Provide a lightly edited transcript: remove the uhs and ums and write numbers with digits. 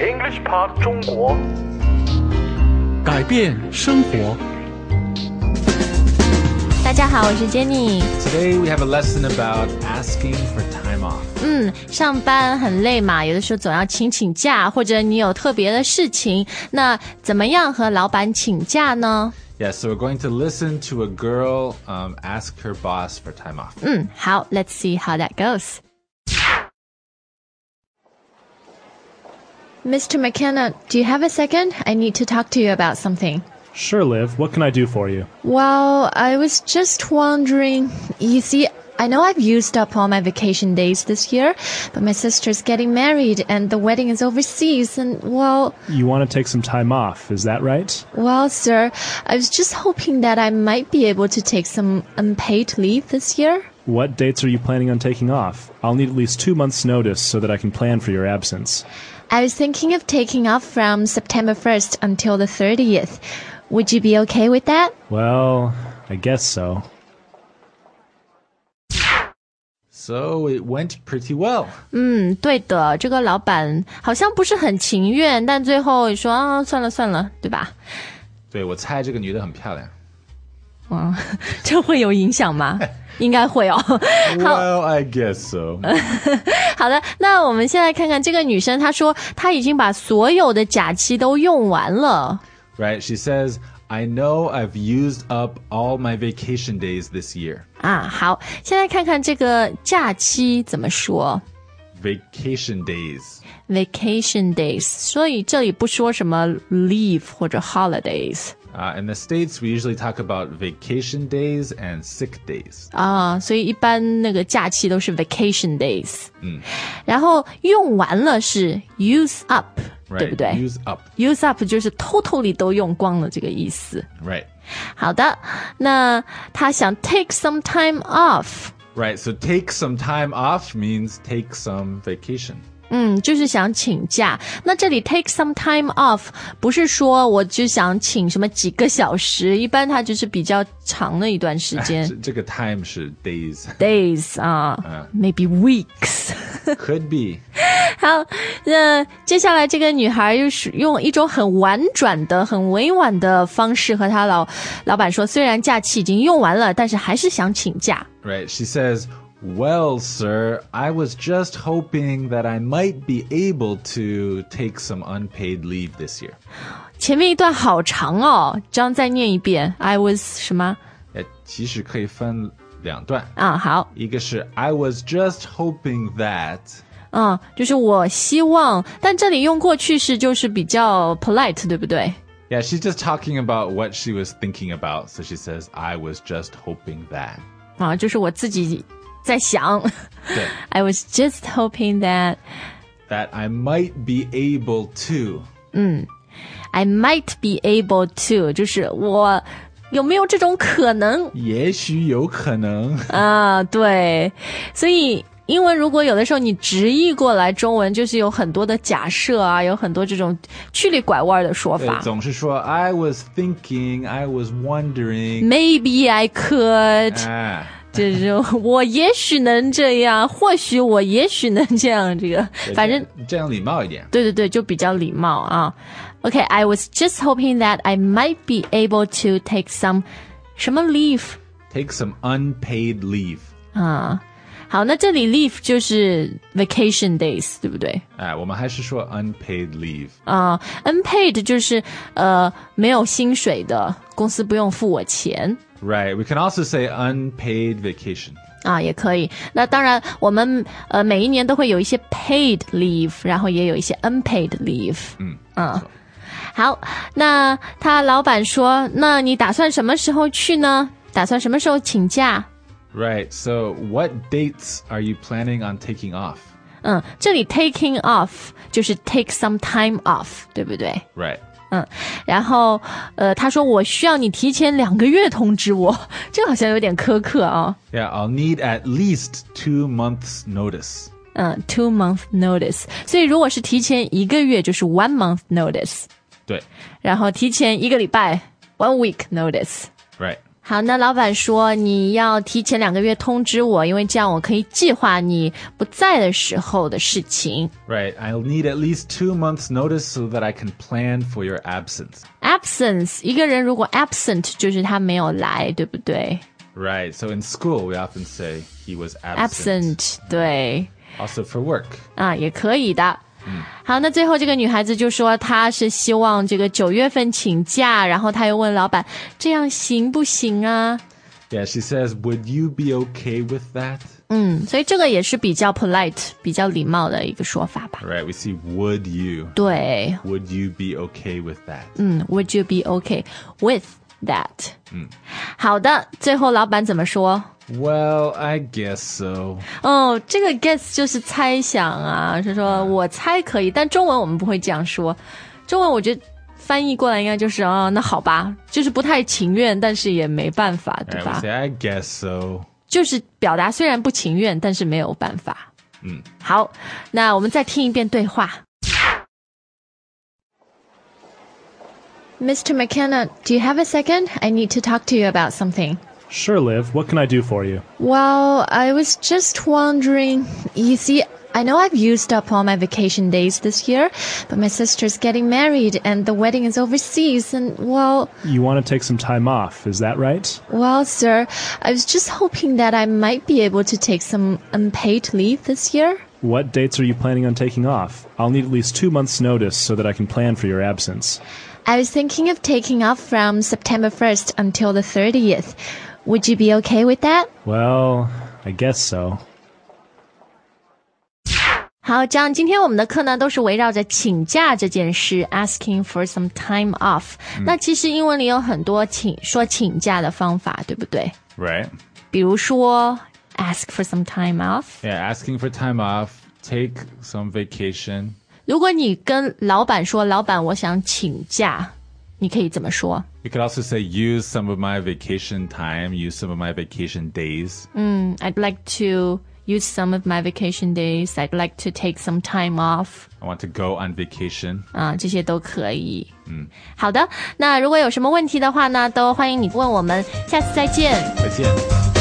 English Pod 中国， 改变生活。 大家好，我是 Jenny。 Today we have a lesson about asking for time off. 上班很累嘛，有的时候总要请假，或者你有特别的事情，那怎么样和老板请假呢？ Yeah, so we're going to listen to a girl ask her boss for time off. 好 Let's see how that goes. Mr. McKenna, do you have a second? I need to talk to you about something. Sure, Liv. What can I do for you? Well, I was just wondering, you see, I know I've used up all my vacation days this year, but my sister's getting married and the wedding is overseas and, well... You want to take some time off, is that right? Well, sir, I was just hoping that I might be able to take some unpaid leave this year. What dates are you planning on taking off? I'll need at least 2 months' notice so that I can plan for your absence. I was thinking of taking off from September 1st until the 30th. Would you be okay with that? Well, I guess so. So it went pretty well. 对的，这个老板好像不是很情愿，但最后说算了，对吧？ 对，我猜这个女的很漂亮。 这会有影响吗？应该会哦。 Well, I guess so. 好的，那我们现在看看这个女生，她说她已经把所有的假期都用完了。 Right, she says, I know I've used up all my vacation days this year. 好，现在看看这个假期怎么说。 Vacation days. Vacation days， 所以这里不说什么 leave 或者 holidays。 In the States, we usually talk about vacation days and sick days. 所以一般那个假期都是 vacation days。然后用完了是 use up， right, 对不对 ？Use up. Use up 就是 totally 都用光了这个意思。 Right. 好的，那他想 take some time off。 Right, so take some time off means take some vacation. 就是想请假。那这里 take some time off 不是说我就想请什么几个小时，一般它就是比较长的一段时间。 这个 time 是 days. Days maybe weeks. Could be. 好，那接下来这个女孩又是用一种很婉转的、很委婉的方式和她老板说，虽然假期已经用完了，但是还是想请假。 Right, she says,Well, sir, I was just hoping that I might be able to take some unpaid leave this year. 前面一段好长哦，这样再念一遍。I was 什么？ 其实可以分两段。 好。 一个是 I was just hoping that. 就是我希望，但这里用过去式就是比较 polite， 对不对？ Yeah, she's just talking about what she was thinking about. So she says, I was just hoping that. 就是我自己在想。 对。 I was just hoping that I might be able to. I might be able to 就是我有没有这种可能？ 也许有可能。 对，所以英文如果有的时候你直译过来中文，就是有很多的假设有很多这种曲里拐弯的说法。 总是说 I was thinking, I was wondering. Maybe I could. 就是我也许能这样，或许我也许能这样，这个反正这样礼貌一点。 对，就比较礼貌Okay, I was just hoping that I might be able to take some 什么 leave? Take some unpaid leave. 好，那这里 leave 就是 vacation days， 对不对？ 我们还是说 unpaid leave. Unpaid 就是没有薪水的，公司不用付我钱。 Right, we can also say unpaid vacation. 也可以。那当然，我们每一年都会有一些 paid leave， 然后也有一些 unpaid leave。好，那他老板说，那你打算什么时候去呢？打算什么时候请假？ Right, so what dates are you planning on taking off? 这里 taking off 就是 take some time off， 对不对？ Right. 然后他说我需要你提前2个月通知我，这好像有点苛刻 Yeah, I'll need at least 2 months notice. 2 month notice， 所以如果是提前1个月就是 1 month notice。 对。 然后提前1个礼拜 1 week notice。 Right. 好，那老板说你要提前2个月通知我，因为这样我可以计划你不在的时候的事情。 Right, I'll need at least 2 months notice so that I can plan for your absence. Absence, 一个人如果 absent 就是他没有来，对不对？ Right, so in school we often say he was absent. 对。 Also for work. 啊，也可以的。好，那最后这个女孩子就说她是希望这个9月份请假，然后她又问老板这样行不行啊？ Yeah, she says, would you be okay with that? 所以这个也是比较 polite 比较礼貌的一个说法吧。 Right, we see would you. 对。 Would you be okay with that? Would you be okay with that? 好的，最后老板怎么说 ？Well, I guess so. 这个 guess 就是猜想啊，是说我猜可以，但中文我们不会这样说。中文我觉得翻译过来应该就是那好吧，就是不太情愿，但是也没办法，对吧？ Right, we say, I guess so. 就是表达虽然不情愿，但是没有办法。好，那我们再听一遍对话。Mr. McKenna, do you have a second? I need to talk to you about something. Sure, Liv. What can I do for you? Well, I was just wondering, you see, I know I've used up all my vacation days this year, but my sister's getting married and the wedding is overseas and, well... You want to take some time off, is that right? Well, sir, I was just hoping that I might be able to take some unpaid leave this year. What dates are you planning on taking off? I'll need at least 2 months' notice so that I can plan for your absence. I was thinking of taking off from September 1st until the 30th. Would you be okay with that? Well, I guess so. 好，这样今天我们的课呢都是围绕着请假这件事 asking for some time off。那其实英文里有很多说请假的方法，对不对？ Right. 比如说 ask for some time off. Yeah, asking for time off, take some vacation. 如果你跟老板说，老板我想请假，你可以怎么说？ You could also say, use some of my vacation time, use some of my vacation days. I'd like to use some of my vacation days. I'd like to take some time off. I want to go on vacation. 这些都可以。好的，那如果有什么问题的话呢，都欢迎你问我们。下次再见。 再见。